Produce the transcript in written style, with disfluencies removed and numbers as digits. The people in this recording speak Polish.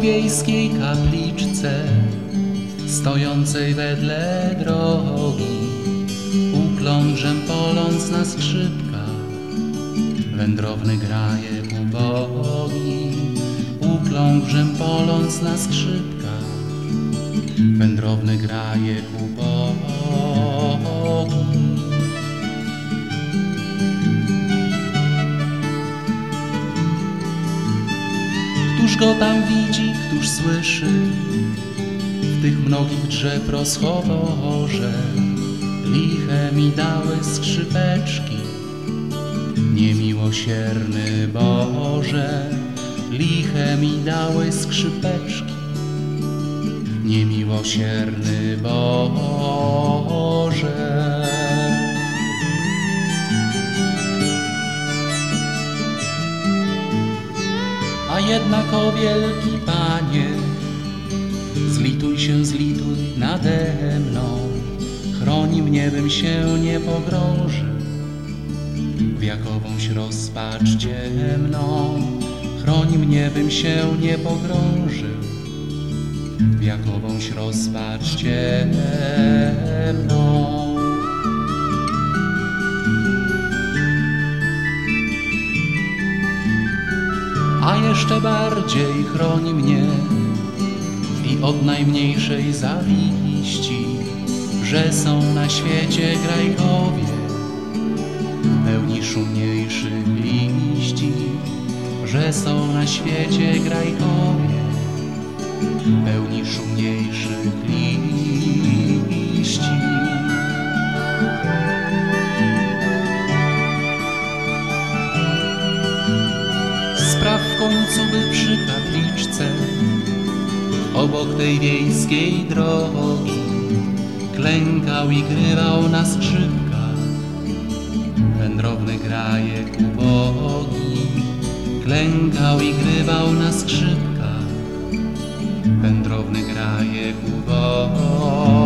wiejskiej kapliczce, stojącej wedle drogi, ukląkżem poląc na skrzypkach, wędrowny graje ubogi. Ukląkżem poląc na skrzypkach, wędrowny graje ubogi. Któż go tam widzi, któż słyszy w tych mnogich drzew rozchoworze? Liche mi dały skrzypeczki, niemiłosierny Boże. Liche mi dały skrzypeczki, niemiłosierny Boże. A jednak, o wielki Panie, zlituj nade mną, chroni mnie, bym się nie pogrążył w jakowąś rozpacz ciemną. Chroni mnie, bym się nie pogrążył w jakowąś rozpacz ciemną. A jeszcze bardziej chroni mnie i od najmniejszej zawiści, że są na świecie grajkowie pełni szumniejszych liści. Że są na świecie grajkowie pełni szumniejszych liści. Spraw w końcu, by przy kapliczce, obok tej wiejskiej drogi, klękał i grywał na skrzypkach wędrowny grajek ubogi. Klękał i grywał na skrzypkach wędrowny grajek ubogi.